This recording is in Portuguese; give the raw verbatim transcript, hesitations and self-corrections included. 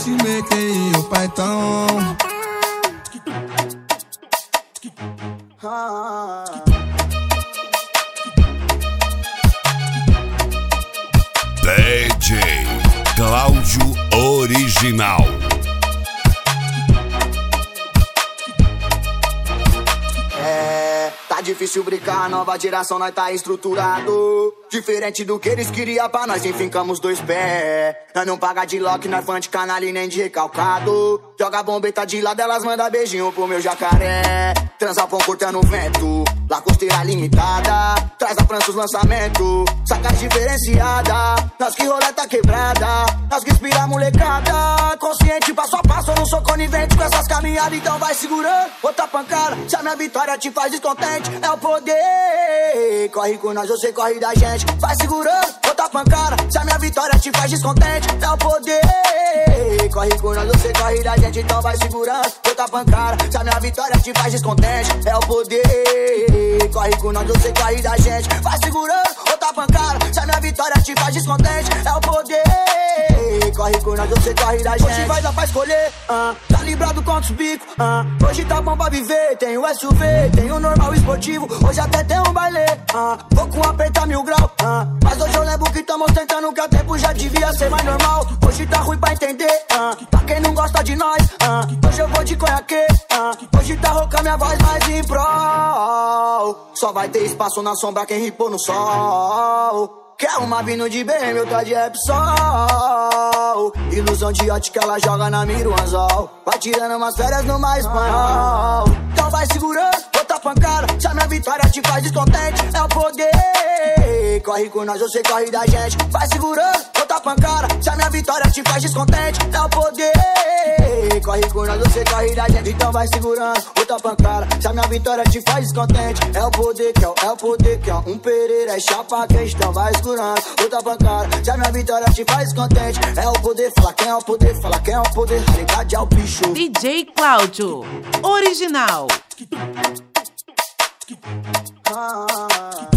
te mequei o paitão. D J Cláudio Original. É, tá difícil brincar, nova geração nós tá estruturado. Diferente do que eles queriam pra nós, enfincamos dois pés. Nós não paga de lock, nós fã de canalha e nem de recalcado. Joga bombeta de lado, elas manda beijinho pro meu jacaré. Transa pão cortando o vento, lá costeira limitada. Traz a França os lançamentos, sacas diferenciada. Nós que roleta quebrada, nós que inspira a molecada. Consciente, passo a passo, eu não sou conivente com essas caminhadas. Então vai segurando, outra pancada. Se a minha vitória te faz descontente, é o poder. Corre com nós, você corre da gente. Vai segurando, outra pancada. Se a minha vitória te faz descontente, é o poder. Corre com nós, você corre da gente. Então vai segurando, outra pancada. Se a minha vitória te faz descontente, é o poder. Corre com nós, você corre da gente. Vai segurando, outra pancada. Se a minha vitória te faz descontente, é o poder. Corre com nós, você corre da gente. Hoje vai dar pra escolher, uh, tá librado contra os bicos, uh, hoje tá bom pra viver. Tem o S U V, tem o normal esportivo. Hoje até tem um baile, uh, vou com apertar mil grau, uh, mas hoje eu lembro que tamo tentando, que a tempo já devia ser mais normal. Hoje tá ruim pra entender, uh, pra quem não gosta de nós, uh, hoje eu vou de conhaque, uh, hoje tá rouca minha voz mais em prol. Só vai ter espaço na sombra quem ripou no sol. Quer uma vindo de B M, eu tô de Repsol. Ilusão de ótica, ela joga na mira o anzol. Vai tirando umas férias no mar espanhol. Então vai segurando, outra pancada. Se a minha vitória te faz descontente, é o poder. Corre com nós, você corre da gente. Vai segurando, outra pancada. Se a minha vitória te faz descontente, é o poder. Corre com nós, você corre da gente. Então vai segurando, outra pancada. Se a minha vitória te faz descontente, é o poder que é o, é o poder que é um Pereira, é chapa quente. Então vai segurando, outra pancada. Se a minha vitória te faz descontente, é o poder. Fala quem é o poder, fala quem é o poder. Realidade é o bicho. D J Cláudio Original. Ah,